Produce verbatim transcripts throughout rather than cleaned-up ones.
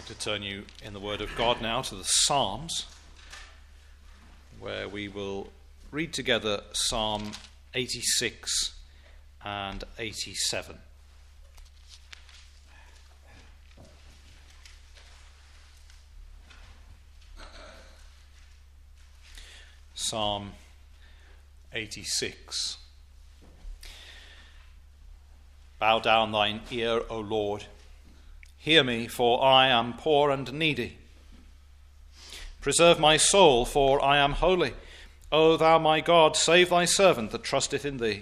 To turn you in the Word of God now to the Psalms, where we will read together Psalm eighty-six and eighty-seven. Psalm eighty-six. Bow down thine ear, O Lord. Hear me, for I am poor and needy. Preserve my soul, for I am holy. O thou my God, save thy servant that trusteth in thee.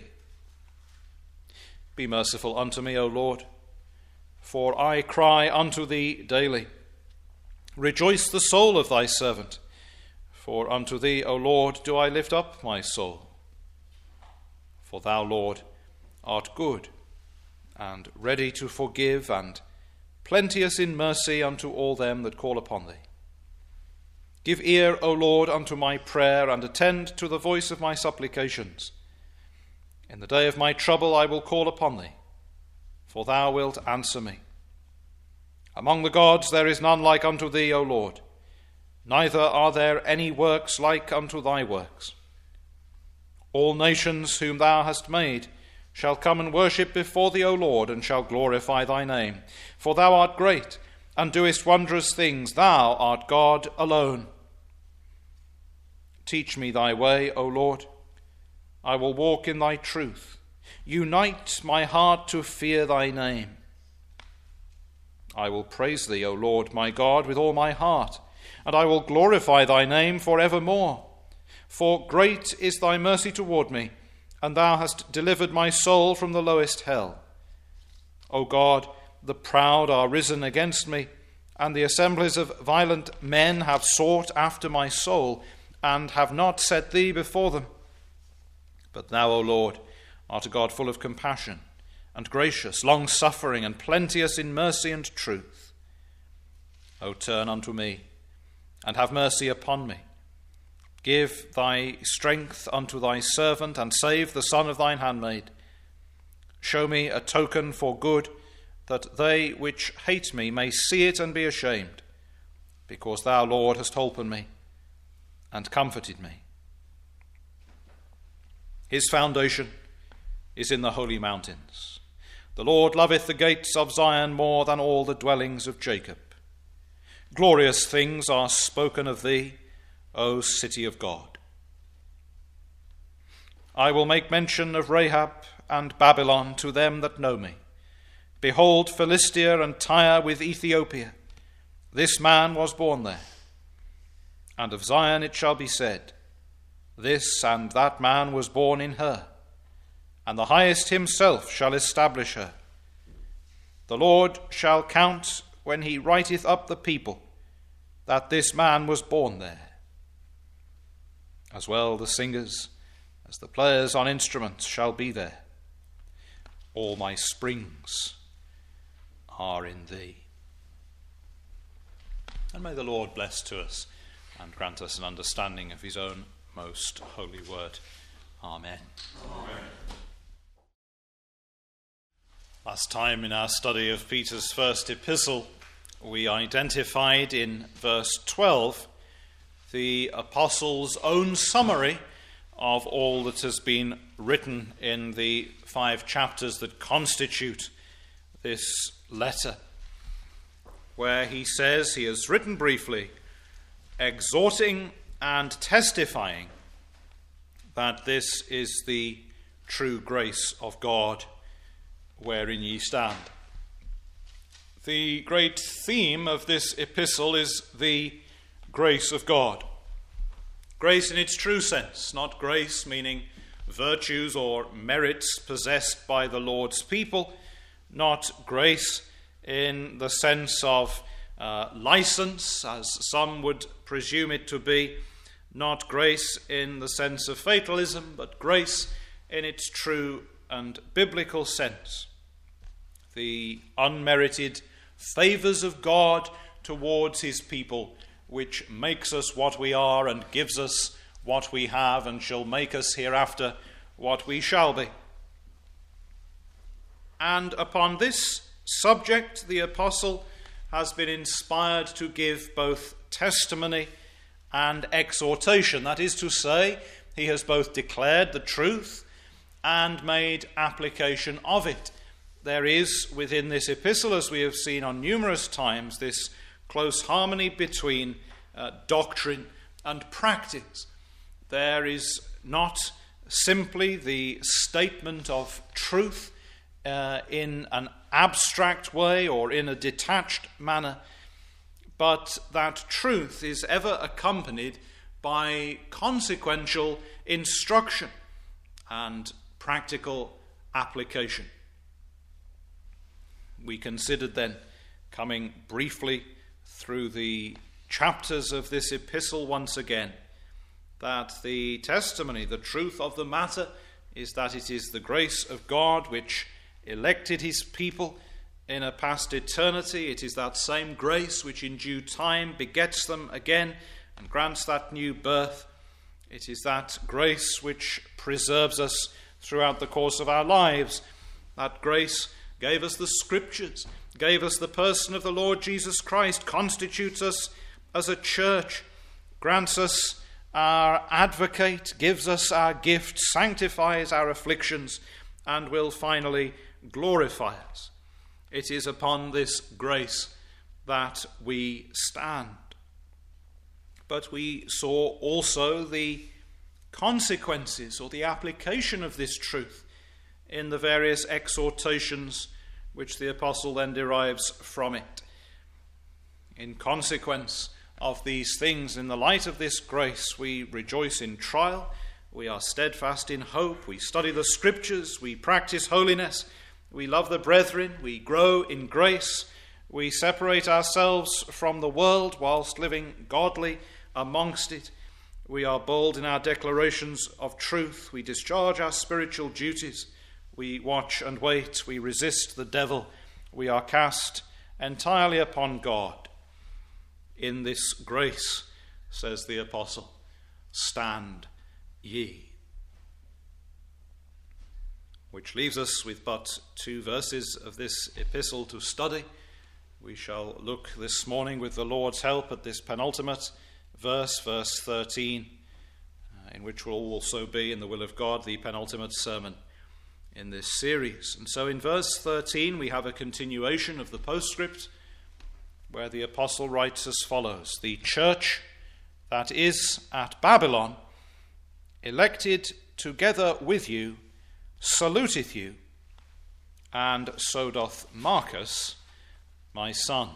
Be merciful unto me, O Lord, for I cry unto thee daily. Rejoice the soul of thy servant, for unto thee, O Lord, do I lift up my soul. For thou, Lord, art good, and ready to forgive, and plenteous in mercy unto all them that call upon thee. Give ear, O Lord, unto my prayer, and attend to the voice of my supplications. In the day of my trouble I will call upon thee, for thou wilt answer me. Among the gods there is none like unto thee, O Lord, neither are there any works like unto thy works. All nations whom thou hast made shall come and worship before thee, O Lord, and shall glorify thy name. For thou art great, and doest wondrous things. Thou art God alone. Teach me thy way, O Lord. I will walk in thy truth. Unite my heart to fear thy name. I will praise thee, O Lord, my God, with all my heart, and I will glorify thy name for evermore. For great is thy mercy toward me, and thou hast delivered my soul from the lowest hell. O God, the proud are risen against me, and the assemblies of violent men have sought after my soul, and have not set thee before them. But thou, O Lord, art a God full of compassion, and gracious, long-suffering, and plenteous in mercy and truth. O turn unto me, and have mercy upon me. Give thy strength unto thy servant, and save the son of thine handmaid. Show me a token for good, that they which hate me may see it and be ashamed, because thou, Lord, hast holpen me, and comforted me. His foundation is in the holy mountains. The Lord loveth the gates of Zion more than all the dwellings of Jacob. Glorious things are spoken of thee, O city of God. I will make mention of Rahab and Babylon to them that know me. Behold, Philistia and Tyre with Ethiopia. This man was born there. And of Zion it shall be said, this and that man was born in her, and the highest himself shall establish her. The Lord shall count when he writeth up the people, that this man was born there. As well the singers as the players on instruments shall be there. All my springs are in thee. And may the Lord bless to us and grant us an understanding of his own most holy word. Amen. Amen. Last time in our study of Peter's first epistle, we identified in verse twelve the apostle's own summary of all that has been written in the five chapters that constitute this letter, where he says he has written briefly, exhorting and testifying that this is the true grace of God wherein ye stand. The great theme of this epistle is the grace of God. Grace in its true sense, not grace meaning virtues or merits possessed by the Lord's people, not grace in the sense of uh, license, as some would presume it to be, not grace in the sense of fatalism, but grace in its true and biblical sense. The unmerited favors of God towards his people, which makes us what we are and gives us what we have and shall make us hereafter what we shall be. And upon this subject the apostle has been inspired to give both testimony and exhortation. That is to say, he has both declared the truth and made application of it. There is within this epistle, as we have seen on numerous times, this close harmony between uh, doctrine and practice. There is not simply the statement of truth uh, in an abstract way or in a detached manner, but that truth is ever accompanied by consequential instruction and practical application. We considered then, coming briefly through the chapters of this epistle once again, that the testimony, the truth of the matter, is that it is the grace of God which elected his people in a past eternity. It is that same grace which in due time begets them again and grants that new birth. It is that grace which preserves us throughout the course of our lives. That grace gave us the Scriptures, gave us the person of the Lord Jesus Christ, constitutes us as a church, grants us our advocate, gives us our gift, sanctifies our afflictions, and will finally glorify us. It is upon this grace that we stand. But we saw also the consequences or the application of this truth in the various exhortations which the apostle then derives from it. In consequence of these things, in the light of this grace, we rejoice in trial, we are steadfast in hope, we study the Scriptures, we practice holiness, we love the brethren, we grow in grace, we separate ourselves from the world whilst living godly amongst it. We are bold in our declarations of truth, we discharge our spiritual duties, we watch and wait, we resist the devil, we are cast entirely upon God. In this grace, says the apostle, stand ye. Which leaves us with but two verses of this epistle to study. We shall look this morning with the Lord's help at this penultimate verse, verse thirteen, uh, in which will also be, in the will of God, the penultimate sermon in this series. And so in verse thirteen we have a continuation of the postscript, where the apostle writes as follows: the church that is at Babylon, elected together with you, saluteth you, and so doth Marcus, my son.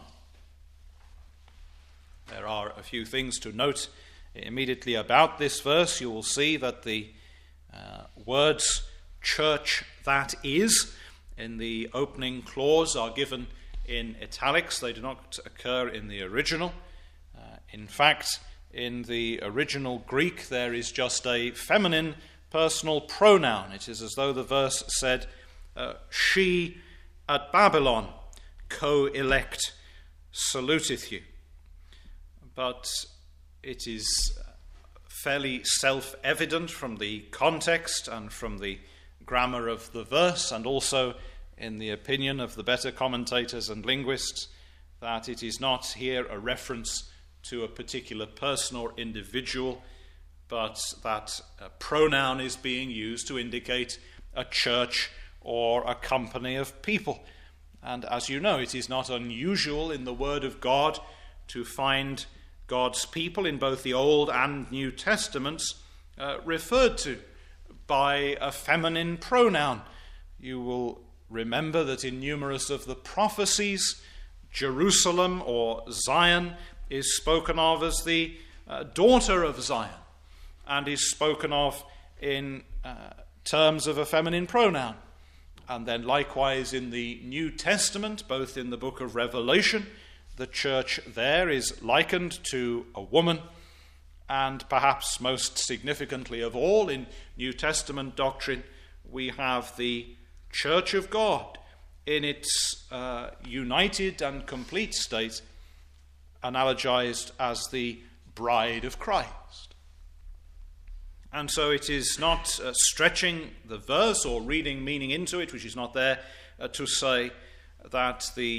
There are a few things to note immediately about this verse. You will see that the uh, words church that is in the opening clause are given in italics. They do not occur in the original. Uh, in fact, in the original Greek, there is just a feminine personal pronoun. It is as though the verse said, uh, she at Babylon, co-elect, saluteth you. But it is fairly self-evident from the context and from the grammar of the verse, and also in the opinion of the better commentators and linguists, that it is not here a reference to a particular person or individual, but that a pronoun is being used to indicate a church or a company of people. And as you know, it is not unusual in the Word of God to find God's people in both the Old and New Testaments uh, referred to by a feminine pronoun. You will remember that in numerous of the prophecies, Jerusalem or Zion is spoken of as the uh, daughter of Zion, and is spoken of in uh, terms of a feminine pronoun. And then likewise in the New Testament, both in the book of Revelation, the church there is likened to a woman, and perhaps most significantly of all in New Testament doctrine, we have the Church of God in its uh, united and complete state, analogized as the bride of Christ. And so it is not uh, stretching the verse or reading meaning into it, which is not there, uh, to say that the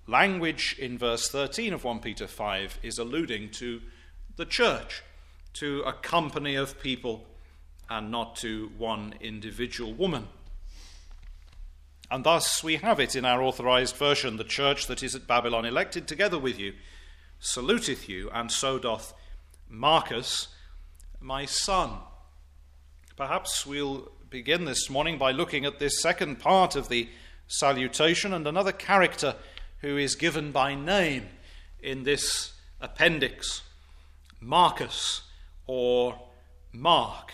language in verse thirteen of First Peter five is alluding to the church, to a company of people, and not to one individual woman. And thus we have it in our authorized version: the church that is at Babylon, elected together with you, saluteth you, and so doth Marcus, my son. Perhaps we'll begin this morning by looking at this second part of the salutation and another character who is given by name in this appendix, Marcus, or Mark.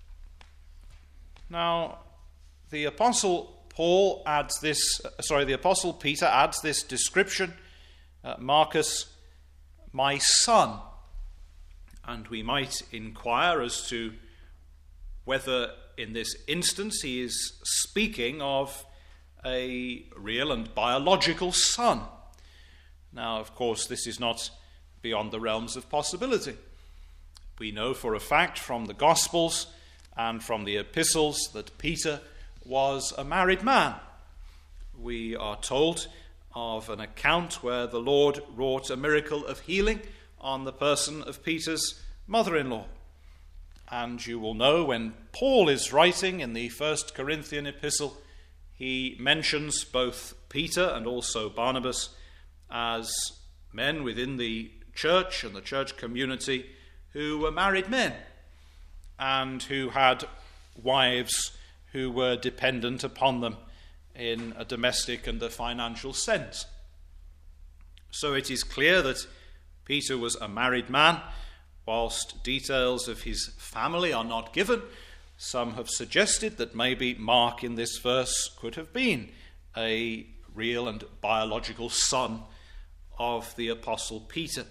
Now, the Apostle Paul adds this, sorry, the Apostle Peter adds this description, uh, Marcus, my son. And we might inquire as to whether in this instance he is speaking of a real and biological son. Now, of course, this is not beyond the realms of possibility. We know for a fact from the Gospels and from the epistles that Peter was a married man. We are told of an account where the Lord wrought a miracle of healing on the person of Peter's mother-in-law. And you will know when Paul is writing in the First Corinthian epistle, he mentions both Peter and also Barnabas as men within the church and the church community who were married men and who had wives who were dependent upon them in a domestic and a financial sense. So it is clear that Peter was a married man. Whilst details of his family are not given, some have suggested that maybe Mark in this verse could have been a real and biological son of the Apostle Peter.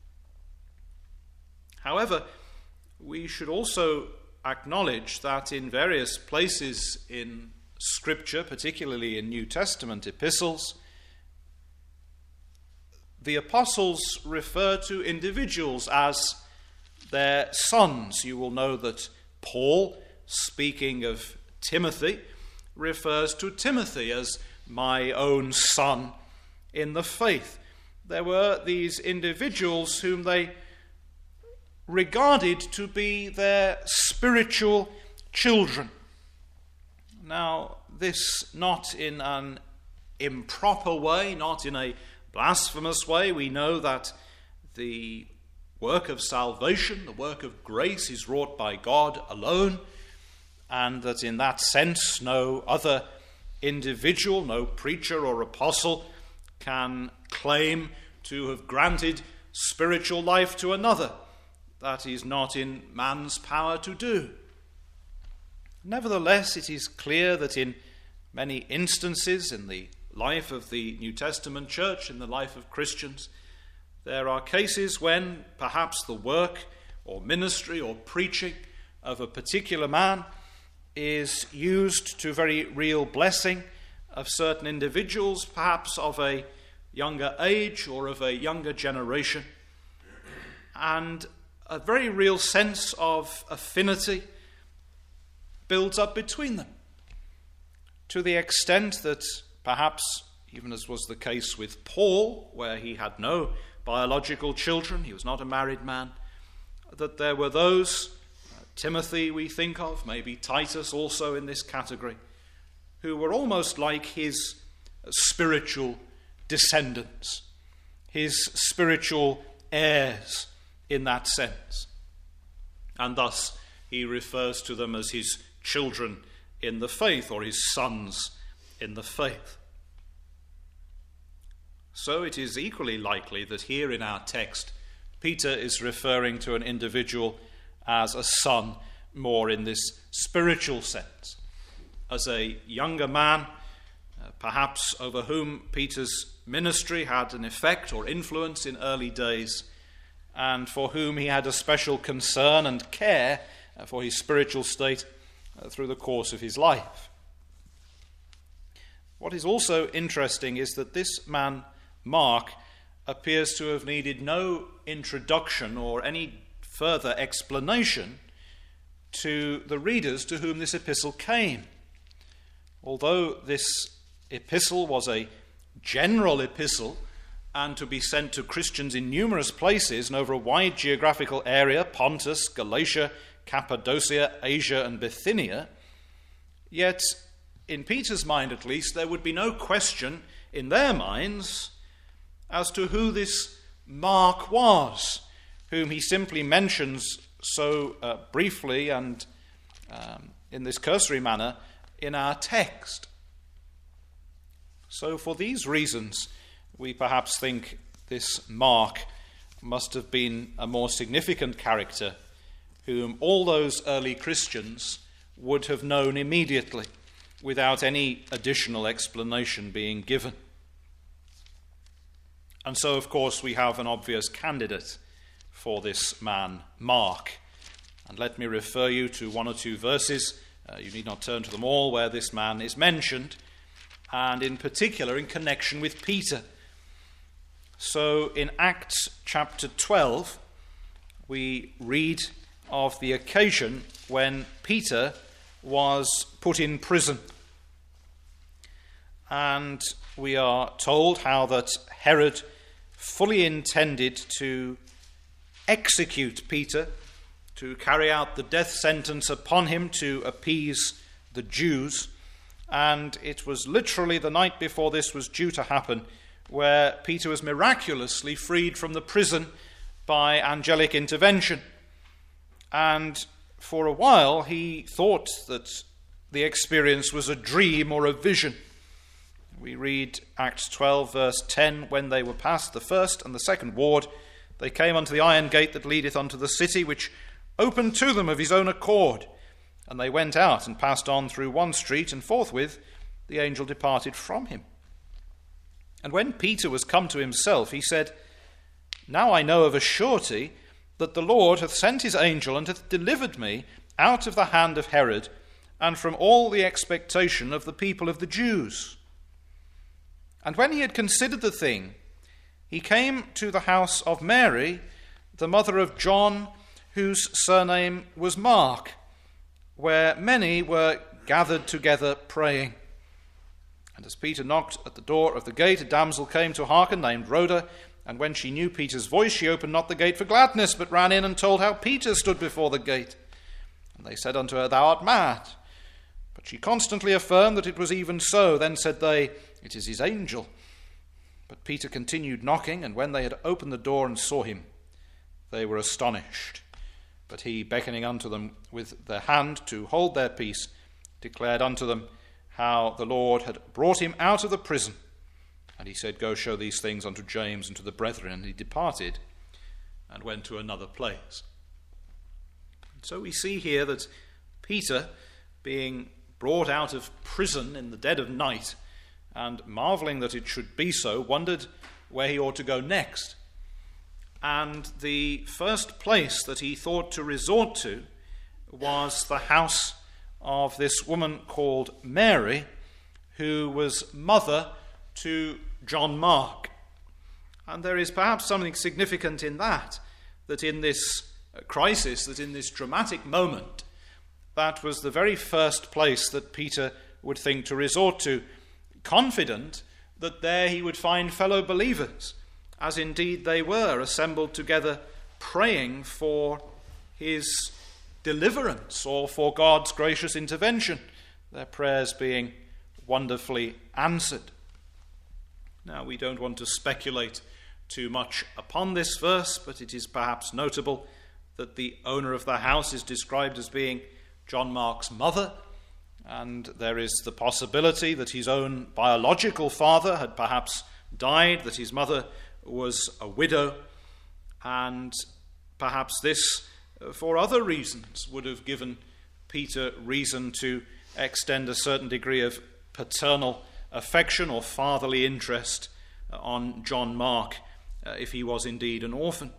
However, we should also acknowledge that in various places in Scripture, particularly in New Testament epistles, the apostles refer to individuals as their sons. You will know that Paul, speaking of Timothy, refers to Timothy as my own son in the faith. There were these individuals whom they regarded to be their spiritual children. Now, this not in an improper way, not in a blasphemous way. We know that the work of salvation, the work of grace, is wrought by God alone, and that in that sense no other individual, no preacher or apostle can claim to have granted spiritual life to another. That is not in man's power to do. Nevertheless, it is clear that in many instances in the life of the New Testament church, in the life of Christians, there are cases when perhaps the work or ministry or preaching of a particular man is used to very real blessing of certain individuals, perhaps of a younger age or of a younger generation, and a very real sense of affinity builds up between them, to the extent that perhaps, even as was the case with Paul, where he had no biological children, he was not a married man, that there were those, uh, Timothy we think of, maybe Titus also in this category, who were almost like his spiritual descendants, his spiritual heirs in that sense. And thus he refers to them as his children in the faith, or his sons in the faith. So it is equally likely that here in our text, Peter is referring to an individual as a son more in this spiritual sense, as a younger man, uh, perhaps over whom Peter's ministry had an effect or influence in early days, and for whom he had a special concern and care uh, for his spiritual state uh, through the course of his life. What is also interesting is that this man, Mark, appears to have needed no introduction or any further explanation to the readers to whom this epistle came. Although this epistle was a general epistle and to be sent to Christians in numerous places and over a wide geographical area, Pontus, Galatia, Cappadocia, Asia, and Bithynia, yet in Peter's mind at least, there would be no question in their minds as to who this Mark was, whom he simply mentions so uh, briefly and um, in this cursory manner in our text. So for these reasons, we perhaps think this Mark must have been a more significant character whom all those early Christians would have known immediately without any additional explanation being given. And so, of course, we have an obvious candidate for this man, Mark. And let me refer you to one or two verses, uh, you need not turn to them all, where this man is mentioned, and in particular in connection with Peter. So in Acts chapter twelve, we read of the occasion when Peter was put in prison. And we are told how that Herod fully intended to execute Peter, to carry out the death sentence upon him to appease the Jews. And it was literally the night before this was due to happen where Peter was miraculously freed from the prison by angelic intervention. And for a while he thought that the experience was a dream or a vision. We read Acts twelve, verse ten, when they were past the first and the second ward, they came unto the iron gate that leadeth unto the city, which opened to them of his own accord. And they went out and passed on through one street, and forthwith the angel departed from him. And when Peter was come to himself, he said, Now I know of a surety that the Lord hath sent his angel, and hath delivered me out of the hand of Herod, and from all the expectation of the people of the Jews. And when he had considered the thing, he came to the house of Mary, the mother of John, whose surname was Mark, where many were gathered together praying. And as Peter knocked at the door of the gate, a damsel came to hearken, named Rhoda, and when she knew Peter's voice, she opened not the gate for gladness, but ran in and told how Peter stood before the gate. And they said unto her, Thou art mad. But she constantly affirmed that it was even so. Then said they, It is his angel. But Peter continued knocking, and when they had opened the door and saw him, they were astonished. But he, beckoning unto them with their hand to hold their peace, declared unto them how the Lord had brought him out of the prison. And he said, Go show these things unto James and to the brethren. And he departed and went to another place. So we see here that Peter, being brought out of prison in the dead of night, and marveling that it should be so, wondered where he ought to go next. And the first place that he thought to resort to was the house of this woman called Mary, who was mother to John Mark. And there is perhaps something significant in that, that in this crisis, that in this dramatic moment, that was the very first place that Peter would think to resort to, confident that there he would find fellow believers, as indeed they were, assembled together praying for his deliverance or for God's gracious intervention, their prayers being wonderfully answered. Now, we don't want to speculate too much upon this verse, but it is perhaps notable that the owner of the house is described as being John Mark's mother, and there is the possibility that his own biological father had perhaps died, that his mother was a widow, and perhaps this, for other reasons, would have given Peter reason to extend a certain degree of paternal affection or fatherly interest on John Mark, uh, if he was indeed an orphan.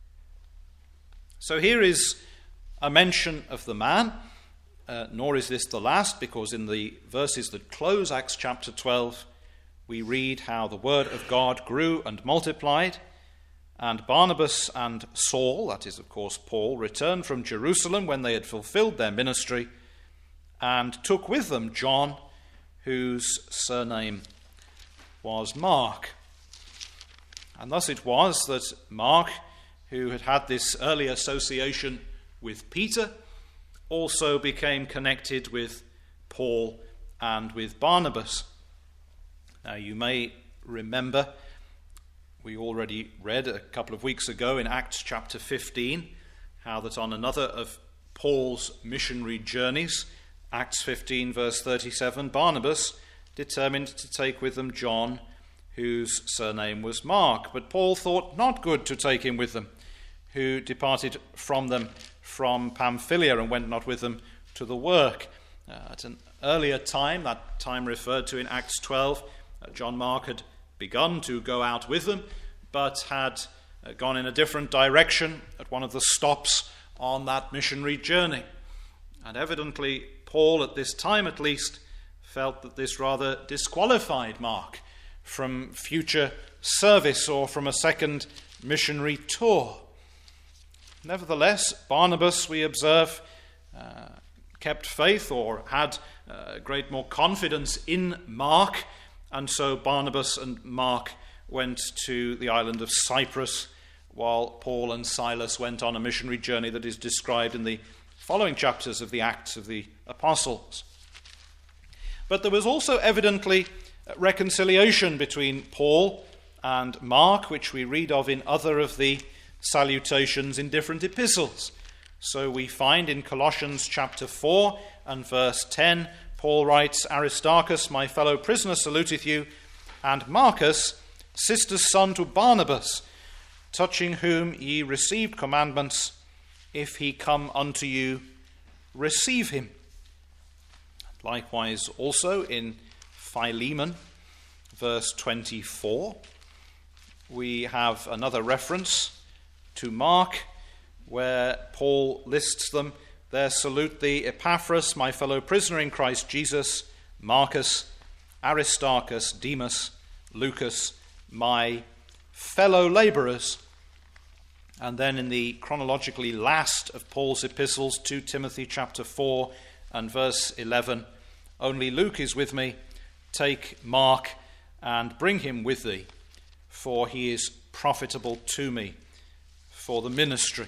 So here is a mention of the man, uh, nor is this the last, because in the verses that close Acts chapter twelve, we read how the word of God grew and multiplied, and Barnabas and Saul, that is of course Paul, returned from Jerusalem when they had fulfilled their ministry, and took with them John, whose surname was Mark. And thus it was that Mark, who had had this early association with Peter, also became connected with Paul and with Barnabas. Now you may remember, we already read a couple of weeks ago in Acts chapter fifteen, how that on another of Paul's missionary journeys, Acts fifteen verse thirty-seven, Barnabas determined to take with them John, whose surname was Mark. But Paul thought not good to take him with them, who departed from them from Pamphylia and went not with them to the work. Uh, at an earlier time, that time referred to in Acts twelve, uh, John Mark had begun to go out with them, but had uh, gone in a different direction at one of the stops on that missionary journey. And evidently, Paul, at this time at least, felt that this rather disqualified Mark from future service or from a second missionary tour. Nevertheless, Barnabas, we observe, uh, kept faith or had uh, great more confidence in Mark, and so Barnabas and Mark went to the island of Cyprus, while Paul and Silas went on a missionary journey that is described in the following chapters of the Acts of the Apostles. But there was also evidently reconciliation between Paul and Mark, which we read of in other of the salutations in different epistles. So we find in Colossians chapter four and verse ten, Paul writes, Aristarchus, my fellow prisoner, saluteth you, and Marcus, sister's son to Barnabas, touching whom ye received commandments, if he come unto you, receive him. Likewise also in Philemon, verse twenty-four, we have another reference to Mark, where Paul lists them. There salute thee, Epaphras, my fellow prisoner in Christ Jesus, Marcus, Aristarchus, Demas, Lucas, my fellow labourers. And then in the chronologically last of Paul's epistles, to Timothy chapter four and verse eleven, only Luke is with me, take Mark and bring him with thee, for he is profitable to me for the ministry.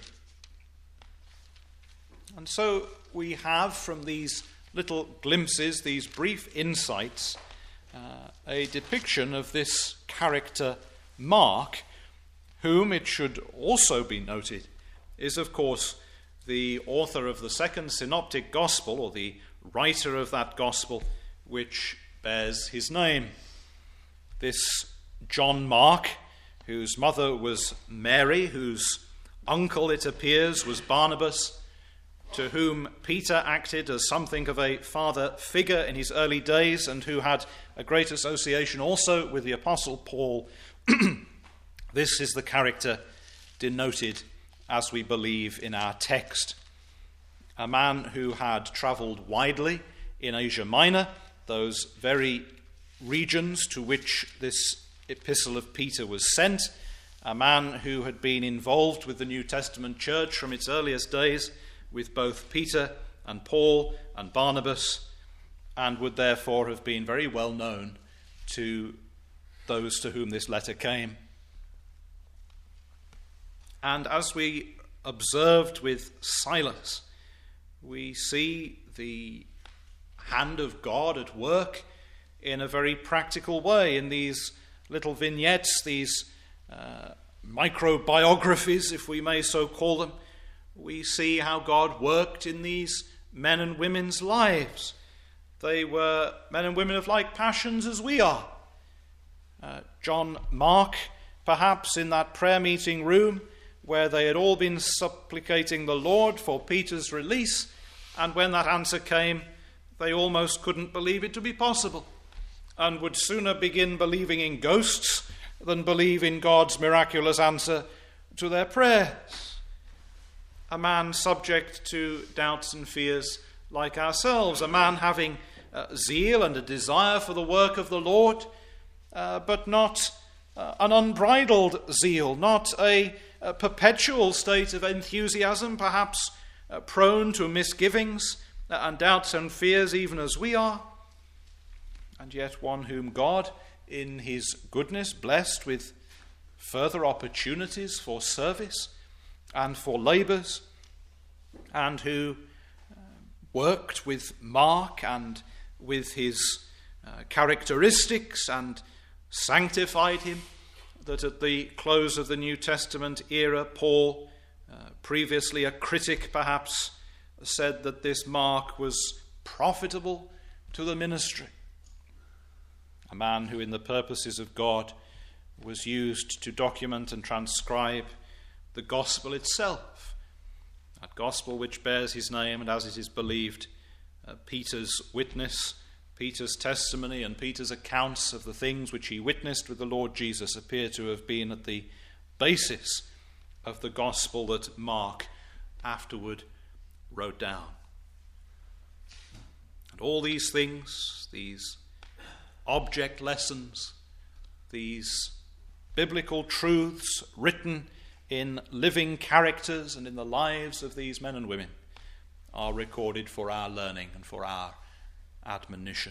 And so we have from these little glimpses, these brief insights, uh, a depiction of this character Mark, whom, it should also be noted, is of course the author of the second synoptic gospel, or the writer of that gospel which bears his name. This John Mark, whose mother was Mary, whose uncle, it appears, was Barnabas, to whom Peter acted as something of a father figure in his early days, and who had a great association also with the Apostle Paul. This is the character denoted, as we believe, in our text. A man who had travelled widely in Asia Minor, those very regions to which this epistle of Peter was sent, a man who had been involved with the New Testament church from its earliest days, with both Peter and Paul and Barnabas, and would therefore have been very well known to those to whom this letter came. And as we observed with Silas, we see the hand of God at work in a very practical way in these little vignettes, these uh, microbiographies, if we may so call them. We see how God worked in these men and women's lives. They were men and women of like passions as we are. Uh, John Mark, perhaps in that prayer meeting room where they had all been supplicating the Lord for Peter's release, and when that answer came, they almost couldn't believe it to be possible, and would sooner begin believing in ghosts than believe in God's miraculous answer to their prayers. A man subject to doubts and fears like ourselves, a man having uh, zeal and a desire for the work of the Lord, uh, but not uh, an unbridled zeal, not a, a perpetual state of enthusiasm, perhaps uh, prone to misgivings and doubts and fears even as we are, and yet one whom God, in his goodness, blessed with further opportunities for service and for labours, and who uh, worked with Mark and with his uh, characteristics and sanctified him, that at the close of the New Testament era, Paul, uh, previously a critic perhaps, said that this Mark was profitable to the ministry. A man who in the purposes of God was used to document and transcribe the gospel itself, that gospel which bears his name, and as it is believed, uh, Peter's witness, Peter's testimony, and Peter's accounts of the things which he witnessed with the Lord Jesus appear to have been at the basis of the gospel that Mark afterward wrote down. And all these things, these object lessons, these biblical truths written in living characters and in the lives of these men and women, are recorded for our learning and for our admonition.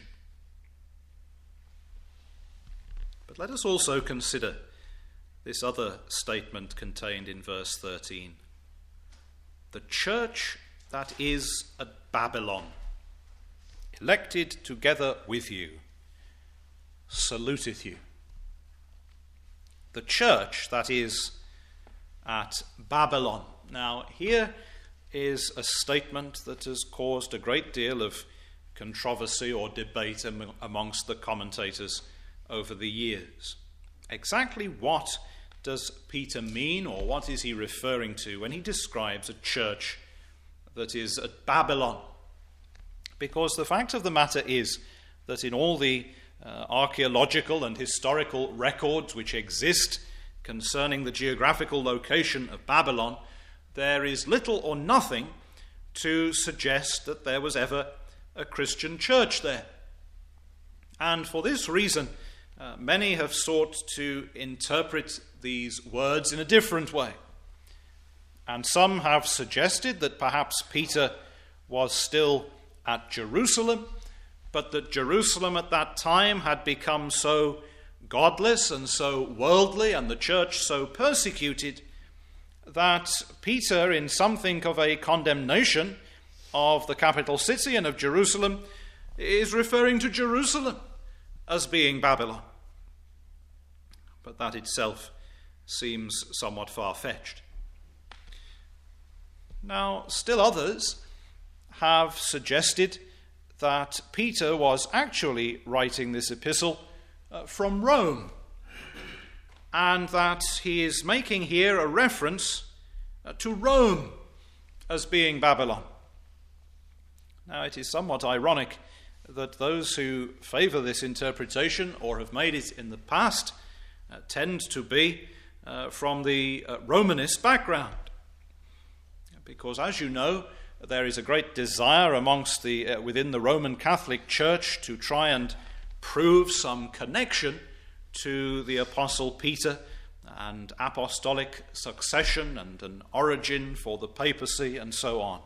But let us also consider this other statement contained in verse thirteen. The church that is at Babylon, elected together with you, saluteth you. The church that is at Babylon. Now, here is a statement that has caused a great deal of controversy or debate amongst the commentators over the years. Exactly what does Peter mean, or what is he referring to when he describes a church that is at Babylon? Because the fact of the matter is that in all the uh, archaeological and historical records which exist concerning the geographical location of Babylon, there is little or nothing to suggest that there was ever a Christian church there. And for this reason, uh, many have sought to interpret these words in a different way. And some have suggested that perhaps Peter was still at Jerusalem, but that Jerusalem at that time had become so godless and so worldly, and the church so persecuted, that Peter, in something of a condemnation of the capital city and of Jerusalem, is referring to Jerusalem as being Babylon. But that itself seems somewhat far-fetched. Now, still others have suggested that Peter was actually writing this epistle uh, from Rome, and that he is making here a reference uh, to Rome as being Babylon. Now, it is somewhat ironic that those who favour this interpretation, or have made it in the past, uh, tend to be uh, from the uh, Romanist background. Because, as you know, there is a great desire amongst the uh, within the Roman Catholic Church to try and prove some connection to the Apostle Peter and apostolic succession and an origin for the papacy and so on.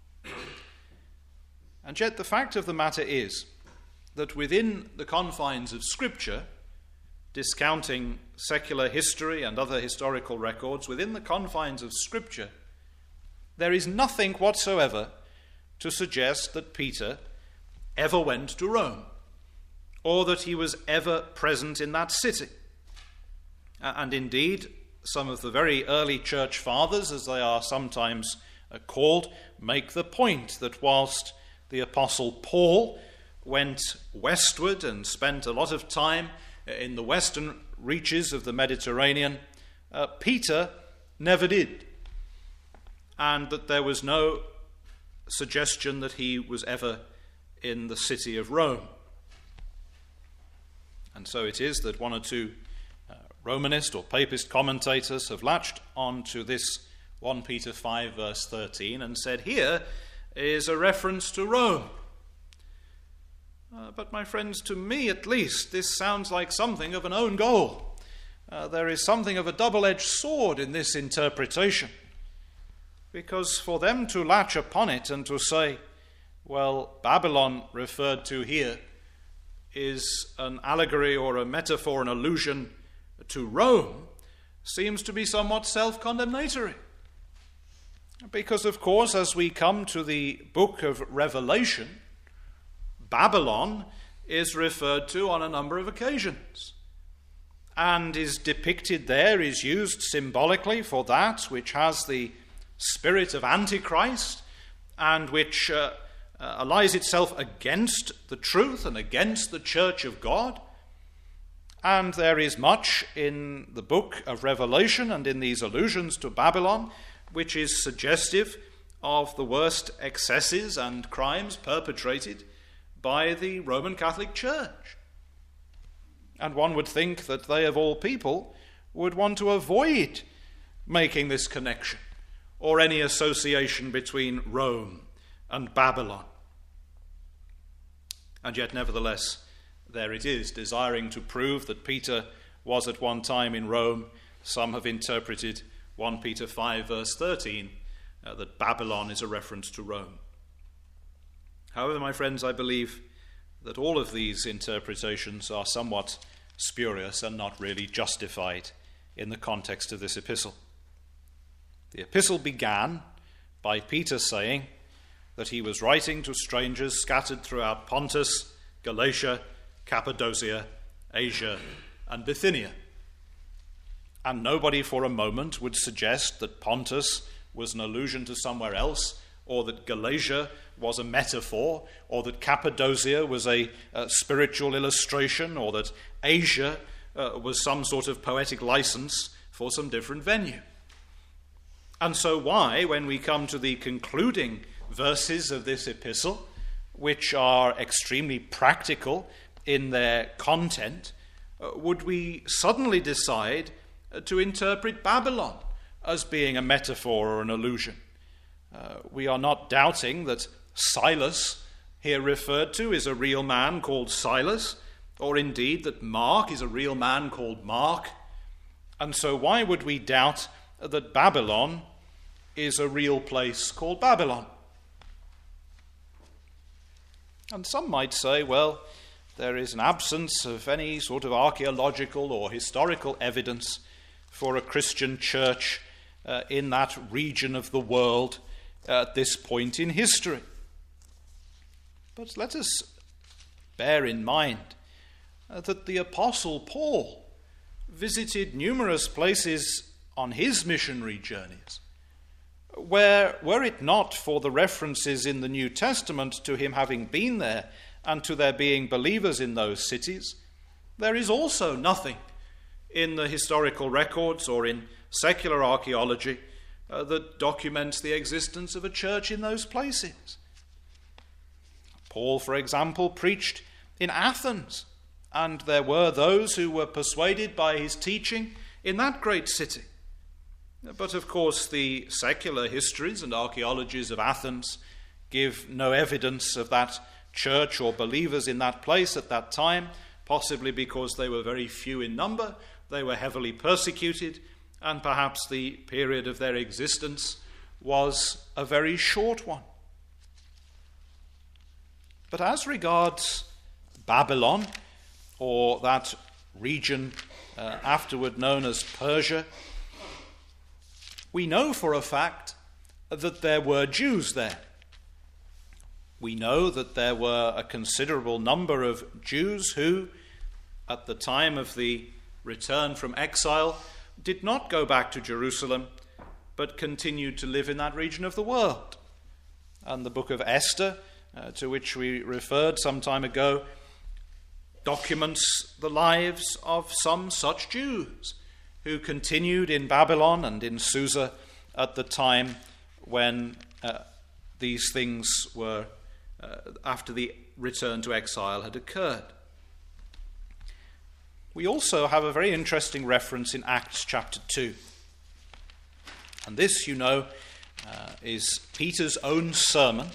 And yet the fact of the matter is that within the confines of Scripture, discounting secular history and other historical records, within the confines of Scripture, there is nothing whatsoever to suggest that Peter ever went to Rome, or that he was ever present in that city. And indeed, some of the very early church fathers, as they are sometimes called, make the point that whilst the Apostle Paul went westward and spent a lot of time in the western reaches of the Mediterranean, uh, Peter never did. And that there was no suggestion that he was ever in the city of Rome. And so it is that one or two uh, Romanist or Papist commentators have latched on to this First Peter five verse thirteen and said, here is a reference to Rome. Uh, but my friends, to me at least, this sounds like something of an own goal. Uh, there is something of a double-edged sword in this interpretation. Because for them to latch upon it and to say, well, Babylon referred to here is an allegory or a metaphor, an allusion to Rome, seems to be somewhat self-condemnatory. Because, of course, as we come to the book of Revelation, Babylon is referred to on a number of occasions, and is depicted there, is used symbolically for that which has the spirit of Antichrist and which uh, uh, allies itself against the truth and against the church of God. And there is much in the book of Revelation and in these allusions to Babylon which is suggestive of the worst excesses and crimes perpetrated by the Roman Catholic Church. And one would think that they, of all people, would want to avoid making this connection or any association between Rome and Babylon. And yet, nevertheless, there it is, desiring to prove that Peter was at one time in Rome. Some have interpreted First Peter five, verse thirteen, uh, that Babylon is a reference to Rome. However, my friends, I believe that all of these interpretations are somewhat spurious and not really justified in the context of this epistle. The epistle began by Peter saying that he was writing to strangers scattered throughout Pontus, Galatia, Cappadocia, Asia, and Bithynia. And nobody for a moment would suggest that Pontus was an allusion to somewhere else, or that Galatia was a metaphor, or that Cappadocia was a, a spiritual illustration, or that Asia uh, was some sort of poetic license for some different venue. And so why, when we come to the concluding verses of this epistle, which are extremely practical in their content, uh, would we suddenly decide uh, to interpret Babylon as being a metaphor or an allusion? Uh, we are not doubting that Silas, here referred to, is a real man called Silas, or indeed that Mark is a real man called Mark. And so why would we doubt that Babylon is a real place called Babylon? And some might say, well, there is an absence of any sort of archaeological or historical evidence for a Christian church uh, in that region of the world at this point in history. But let us bear in mind uh, that the Apostle Paul visited numerous places on his missionary journeys, where, were it not for the references in the New Testament to him having been there and to there being believers in those cities, there is also nothing in the historical records or in secular archaeology uh, that documents the existence of a church in those places. Paul, for example, preached in Athens, and there were those who were persuaded by his teaching in that great city. But of course, the secular histories and archaeologies of Athens give no evidence of that church or believers in that place at that time, possibly because they were very few in number, they were heavily persecuted, and perhaps the period of their existence was a very short one. But as regards Babylon, or that region uh, afterward known as Persia, we know for a fact that there were Jews there. We know that there were a considerable number of Jews who, at the time of the return from exile, did not go back to Jerusalem, but continued to live in that region of the world. And the book of Esther, uh, to which we referred some time ago, documents the lives of some such Jews who continued in Babylon and in Susa at the time when uh, these things were, uh, after the return to exile had occurred. We also have a very interesting reference in Acts chapter two. And this, you know, uh, is Peter's own sermon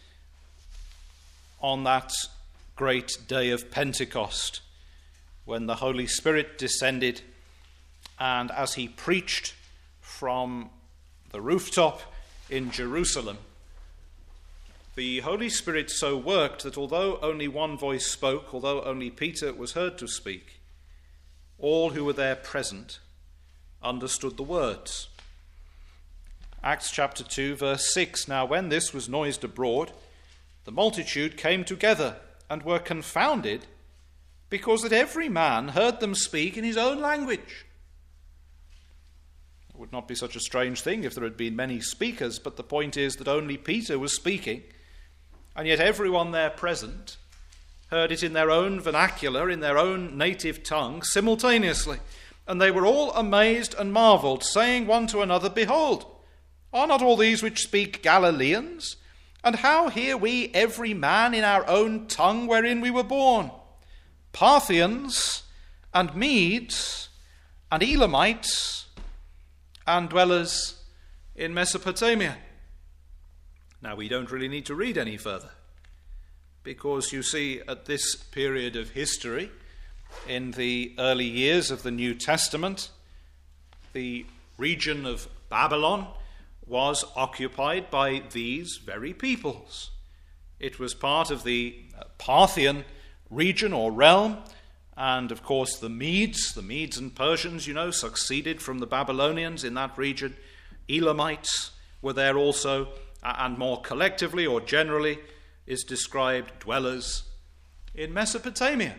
on that great day of Pentecost, when the Holy Spirit descended, and as he preached from the rooftop in Jerusalem, the Holy Spirit so worked that although only one voice spoke, although only Peter was heard to speak, all who were there present understood the words. Acts chapter two, verse six, "Now when this was noised abroad, the multitude came together and were confounded, because that every man heard them speak in his own language." It would not be such a strange thing if there had been many speakers, but the point is that only Peter was speaking, and yet everyone there present heard it in their own vernacular, in their own native tongue, simultaneously. And they were all amazed and marveled, saying one to another, "Behold, are not all these which speak Galileans? And how hear we every man in our own tongue wherein we were born? Parthians, and Medes, and Elamites, and dwellers in Mesopotamia." Now, we don't really need to read any further, because you see, at this period of history, in the early years of the New Testament, the region of Babylon was occupied by these very peoples. It was part of the Parthian region or realm, and of course the Medes, the Medes and Persians, you know, succeeded from the Babylonians in that region. Elamites were there also, and more collectively or generally is described dwellers in Mesopotamia.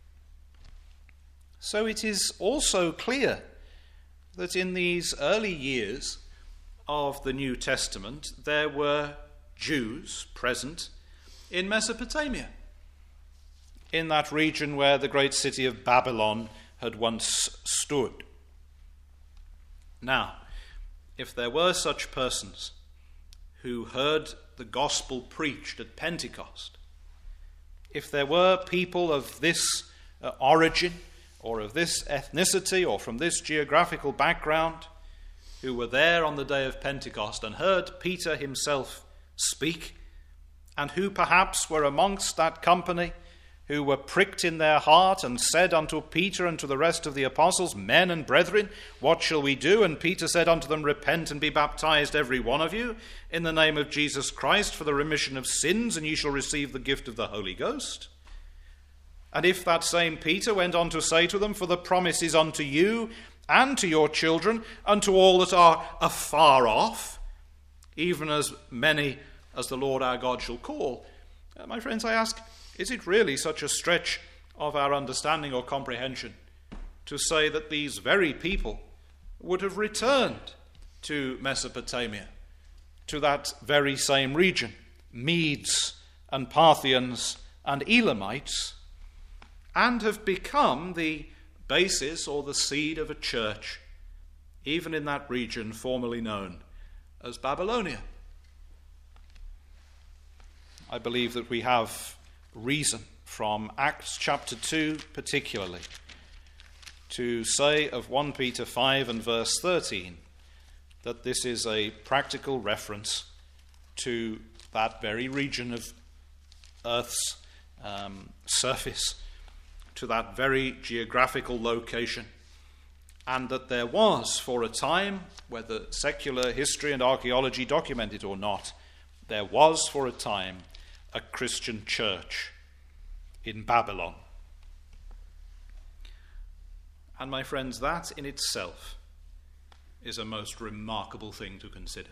So it is also clear that in these early years of the New Testament, there were Jews present in Mesopotamia, in that region where the great city of Babylon had once stood. Now, if there were such persons who heard the gospel preached at Pentecost, if there were people of this uh, origin or of this ethnicity or from this geographical background who were there on the day of Pentecost and heard Peter himself speak, and who perhaps were amongst that company who were pricked in their heart and said unto Peter and to the rest of the apostles, "Men and brethren, what shall we do?" And Peter said unto them, "Repent and be baptized every one of you in the name of Jesus Christ for the remission of sins, and ye shall receive the gift of the Holy Ghost." And if that same Peter went on to say to them, "For the promise is unto you and to your children, and to all that are afar off, even as many as the Lord our God shall call." Uh, my friends, I ask, is it really such a stretch of our understanding or comprehension to say that these very people would have returned to Mesopotamia, to that very same region, Medes and Parthians and Elamites, and have become the basis or the seed of a church, even in that region formerly known as Babylonia? I believe that we have reason from Acts chapter two particularly to say of First Peter five and verse thirteen that this is a practical reference to that very region of Earth's um, surface, to that very geographical location, and that there was for a time, whether secular history and archaeology document it or not, there was for a time a Christian church in Babylon. And my friends, that in itself is a most remarkable thing to consider.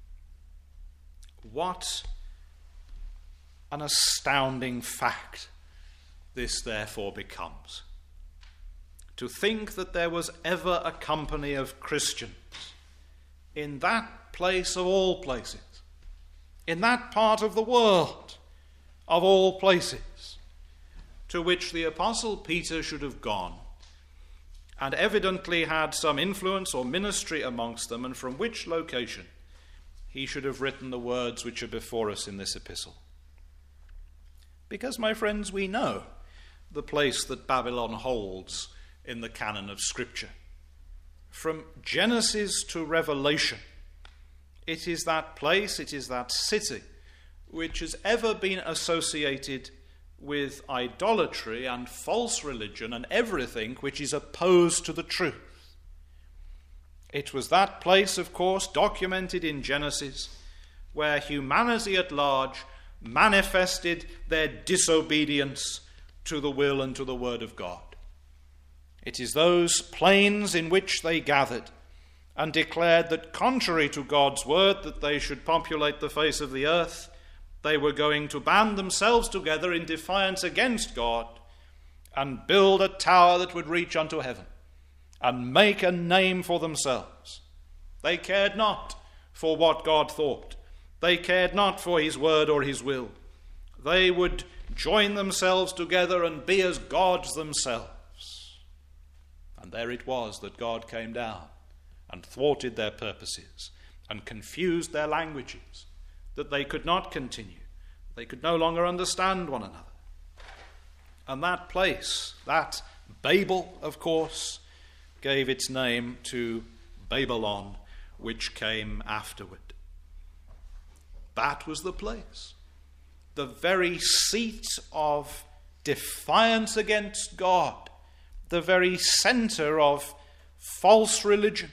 What an astounding fact this therefore becomes. To think that there was ever a company of Christians in that place of all places, in that part of the world of all places, to which the Apostle Peter should have gone, and evidently had some influence or ministry amongst them, and from which location he should have written the words which are before us in this epistle. Because, my friends, we know the place that Babylon holds in the canon of Scripture. From Genesis to Revelation, it is that place, it is that city, which has ever been associated with idolatry and false religion and everything which is opposed to the truth. It was that place, of course, documented in Genesis, where humanity at large manifested their disobedience to the will and to the word of God. It is those plains in which they gathered and declared that contrary to God's word that they should populate the face of the earth, they were going to band themselves together in defiance against God and build a tower that would reach unto heaven and make a name for themselves. They cared not for what God thought. They cared not for his word or his will. They would join themselves together and be as gods themselves. And there it was that God came down and thwarted their purposes and confused their languages, that they could not continue. They could no longer understand one another. And that place, that Babel, of course, gave its name to Babylon, which came afterward. That was the place, the very seat of defiance against God, the very center of false religion.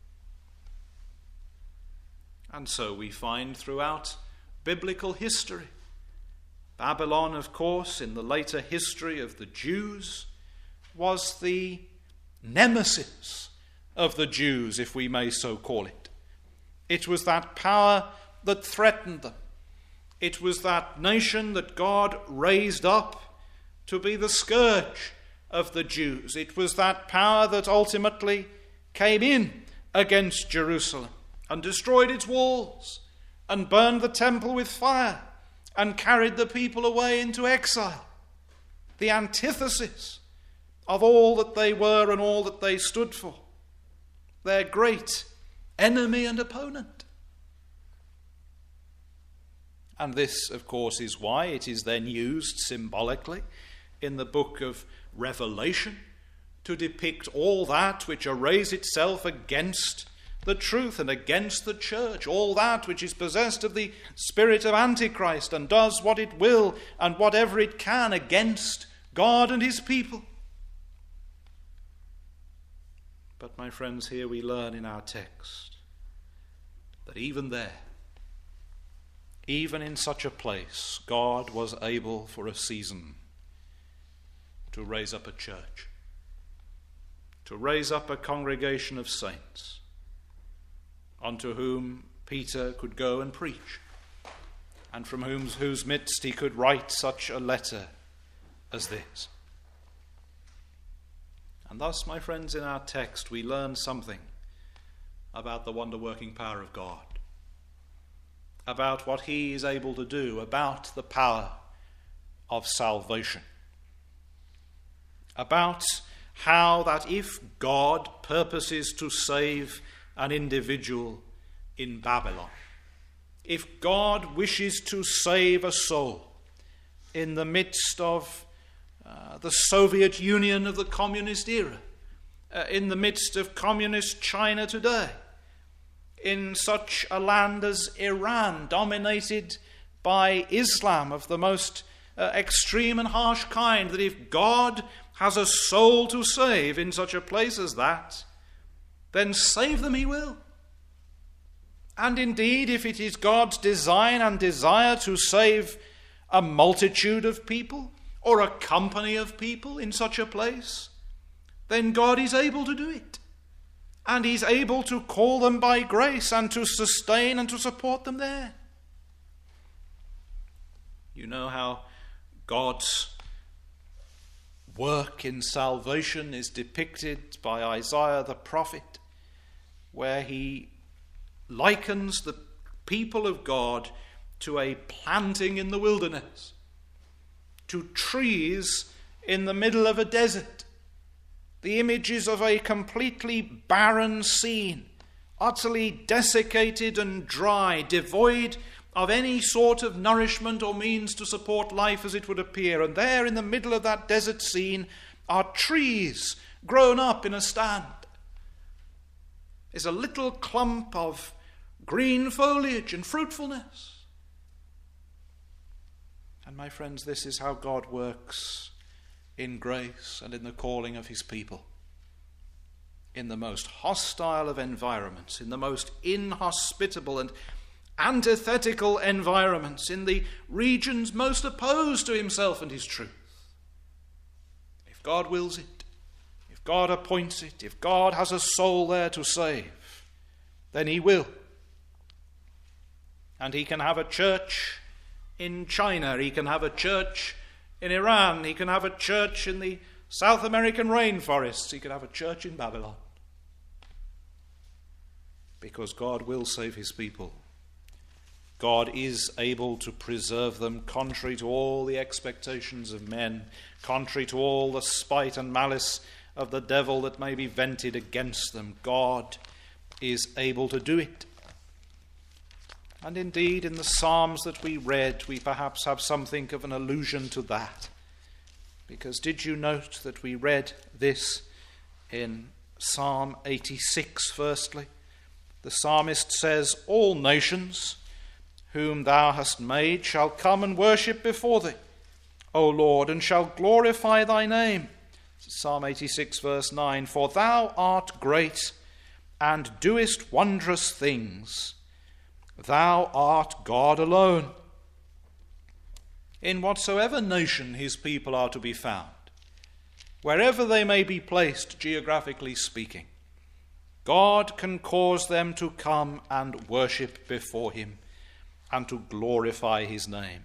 And so we find throughout biblical history, Babylon, of course, in the later history of the Jews, was the nemesis of the Jews, if we may so call it. It was that power that threatened them. It was that nation that God raised up to be the scourge of the Jews. It was that power that ultimately came in against Jerusalem and destroyed its walls and burned the temple with fire and carried the people away into exile. The antithesis of all that they were and all that they stood for. Their great enemy and opponent. And this, of course, is why it is then used symbolically in the book of Revelation to depict all that which arrays itself against the truth and against the church, all that which is possessed of the spirit of Antichrist and does what it will and whatever it can against God and his people. But my friends, here we learn in our text that even there, even in such a place, God was able for a season to raise up a church, to raise up a congregation of saints, unto whom Peter could go and preach, and from whom, whose midst he could write such a letter as this. And thus, my friends, in our text we learn something about the wonder-working power of God, about what he is able to do, about the power of salvation, about how that if God purposes to save an individual in Babylon, if God wishes to save a soul in the midst of uh, the Soviet Union of the communist era, uh, in the midst of communist China today, in such a land as Iran, dominated by Islam of the most uh, extreme and harsh kind, that if God has a soul to save in such a place as that, then save them he will. And indeed, if it is God's design and desire to save a multitude of people or a company of people in such a place, then God is able to do it. And he's able to call them by grace and to sustain and to support them there. You know how God's work in salvation is depicted by Isaiah the prophet, where he likens the people of God to a planting in the wilderness, to trees in the middle of a desert. The images of a completely barren scene, utterly desiccated and dry, devoid of any sort of nourishment or means to support life as it would appear. And there in the middle of that desert scene are trees grown up in a stand. Is a little clump of green foliage and fruitfulness. And my friends, this is how God works in grace and in the calling of his people. In the most hostile of environments, in the most inhospitable and antithetical environments, in the regions most opposed to himself and his truth. God wills it, if God appoints it, if God has a soul there to save, then he will. And he can have a church in China, he can have a church in Iran, he can have a church in the South American rainforests, he can have a church in Babylon. Because God will save his people. God is able to preserve them contrary to all the expectations of men, contrary to all the spite and malice of the devil that may be vented against them. God is able to do it. And indeed, in the Psalms that we read, we perhaps have something of an allusion to that. Because did you note that we read this in Psalm eighty-six, firstly? The psalmist says, "All nations whom thou hast made shall come and worship before thee, O Lord, and shall glorify thy name." Psalm eighty-six, verse nine, "For thou art great, and doest wondrous things. Thou art God alone." In whatsoever nation his people are to be found, wherever they may be placed geographically speaking, God can cause them to come and worship before him and to glorify his name.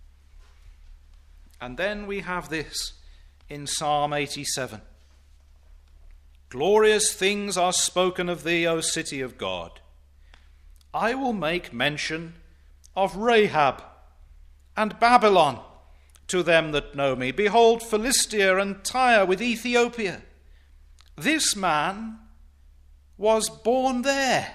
And then we have this in Psalm eighty-seven. "Glorious things are spoken of thee, O city of God. I will make mention of Rahab and Babylon to them that know me. Behold, Philistia and Tyre with Ethiopia. This man was born there.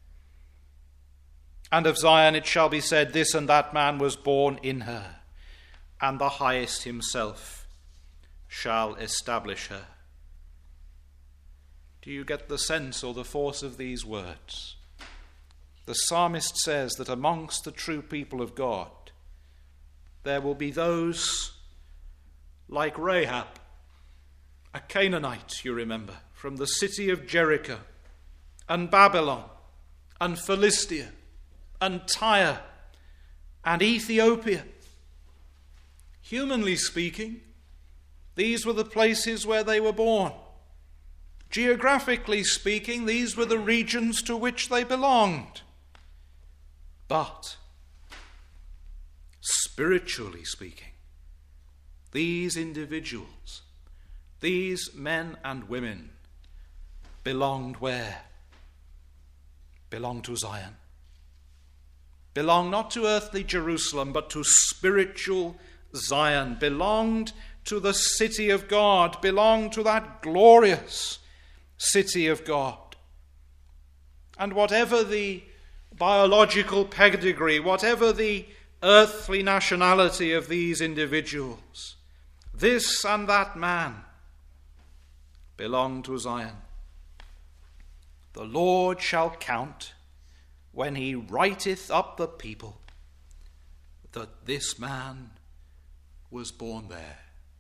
And of Zion it shall be said, this and that man was born in her, and the highest himself shall establish her." Do you get the sense or the force of these words? The psalmist says that amongst the true people of God, there will be those like Rahab, a Canaanite, you remember, from the city of Jericho, and Babylon, and Philistia, and Tyre, and Ethiopia. Humanly speaking, these were the places where they were born. Geographically speaking, these were the regions to which they belonged. But, spiritually speaking, these individuals, these men and women, belonged where? Belonged to Zion. Belonged not to earthly Jerusalem, but to spiritual Zion. Belonged to the city of God. Belonged to that glorious city of God. And whatever the biological pedigree, whatever the earthly nationality of these individuals, this and that man belonged to Zion. The Lord shall count when he writeth up the people that this man was born there.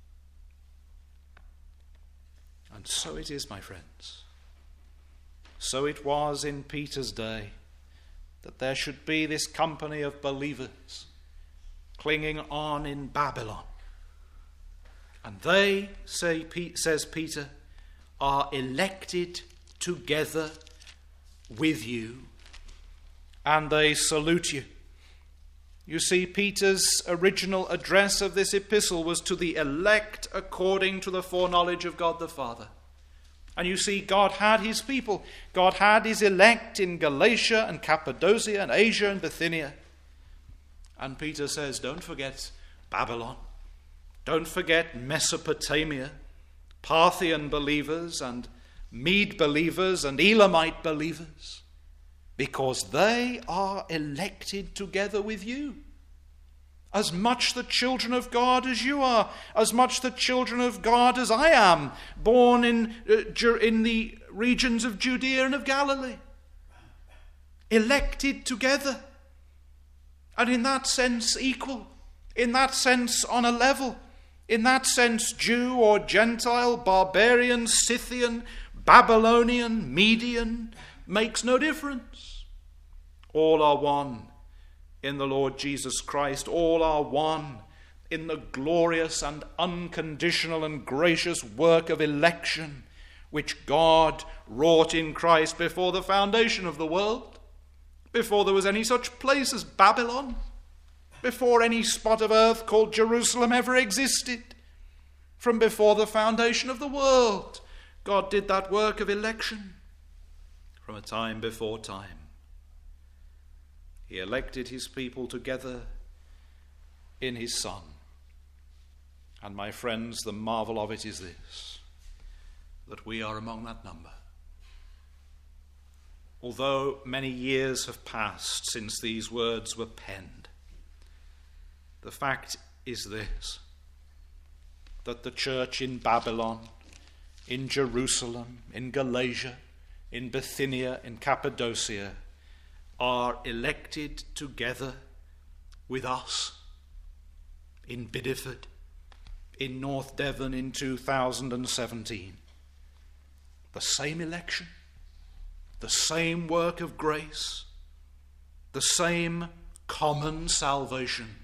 And so it is, my friends. So it was in Peter's day that there should be this company of believers clinging on in Babylon. And they, say, says Peter, are elected together with you, and they salute you. You see, Peter's original address of this epistle was to the elect according to the foreknowledge of God the Father. And you see, God had his people. God had his elect in Galatia and Cappadocia and Asia and Bithynia. And Peter says, don't forget Babylon. Don't forget Mesopotamia, Parthian believers and Mede believers and Elamite believers, because they are elected together with you. As much the children of God as you are, as much the children of God as I am, born in, uh, in the regions of Judea and of Galilee. Elected together. And in that sense equal. In that sense on a level. In that sense Jew or Gentile, barbarian, Scythian, Babylonian, Median, makes no difference. All are one in the Lord Jesus Christ. All are one in the glorious and unconditional and gracious work of election which God wrought in Christ before the foundation of the world, before there was any such place as Babylon, before any spot of earth called Jerusalem ever existed. From before the foundation of the world, God did that work of election. From a time before time, he elected his people together in his Son. And my friends, the marvel of it is this, that we are among that number. Although many years have passed since these words were penned, the fact is this, that the church in Babylon, in Jerusalem, in Galatia, in Bithynia, in Cappadocia, are elected together with us in Bideford, in North Devon in two thousand seventeen. The same election, the same work of grace, the same common salvation,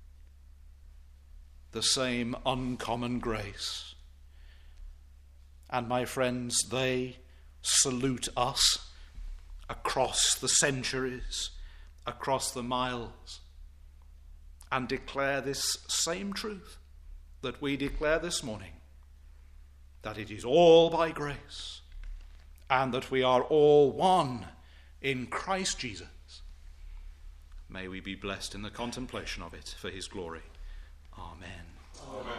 the same uncommon grace. And my friends, they salute us across the centuries, across the miles, and declare this same truth that we declare this morning, that it is all by grace, and that we are all one in Christ Jesus. May we be blessed in the contemplation of it for his glory. Amen. Amen.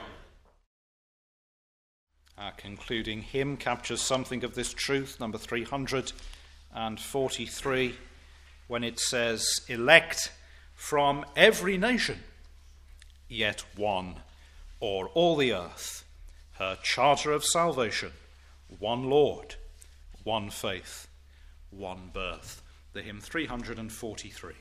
Our concluding hymn captures something of this truth, number three hundred forty-three, when it says, elect from every nation, yet one o'er all the earth, her charter of salvation, one Lord, one faith, one birth. The hymn three hundred forty-three.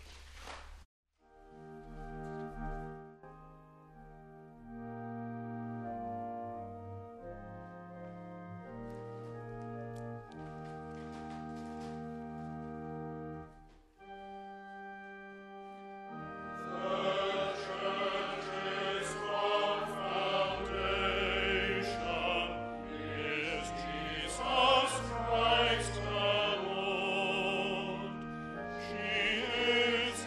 Christ alone, she is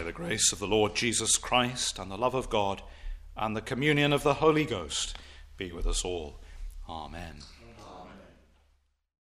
May the grace of the Lord Jesus Christ and the love of God and the communion of the Holy Ghost be with us all. Amen.